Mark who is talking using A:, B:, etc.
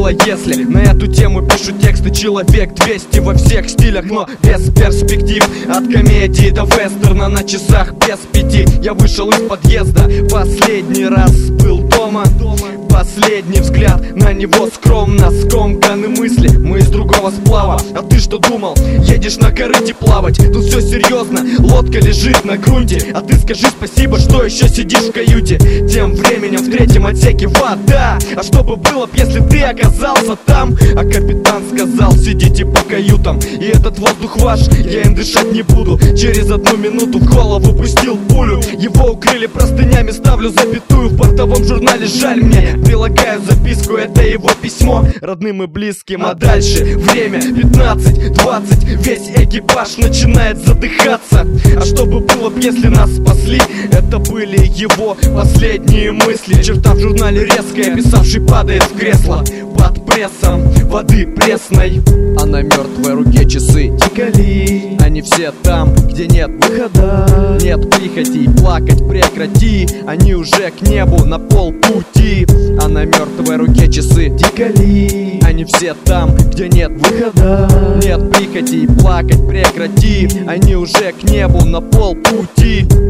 A: было если. На эту тему пишу тексты человек 200 во всех стилях, но без перспектив. От комедии до вестерна на часах без 5. Я вышел из подъезда, последний раз был дома. Последний взгляд на него скромно, скомканы мысли. Мы из другого сплава, а ты что думал? Едешь на корыте плавать, тут все серьезно, лодка лежит на грунте. А ты скажи спасибо, что еще сидишь в каюте. Тем временем в третьем отсеке вода. А что бы было, если ты оказался там? А капитан сказал, сидите по каютам, и этот воздух ваш, я им дышать не буду. Через 1 минуту в голову пустил пулю. Его укрыли простынями, ставлю запятую в бортовом журнале, жаль мне. Прилагаю записку, это его письмо родным и близким. А дальше время 15-20, весь экипаж начинает задыхаться. А что бы было, если нас спасли? Это были его последние мысли. Черта в журнале резкая, писавший падает в кресло под прессом воды пресной. А на мертвой руке часы тикали. Они все там, где нет выхода, нет прихотей, плакать прекрати. Они уже к небу на полпути. А на мертвой руке часы тикали. Они все там, где нет выхода, нет прихотей, плакать прекрати. Они уже к небу на полпути.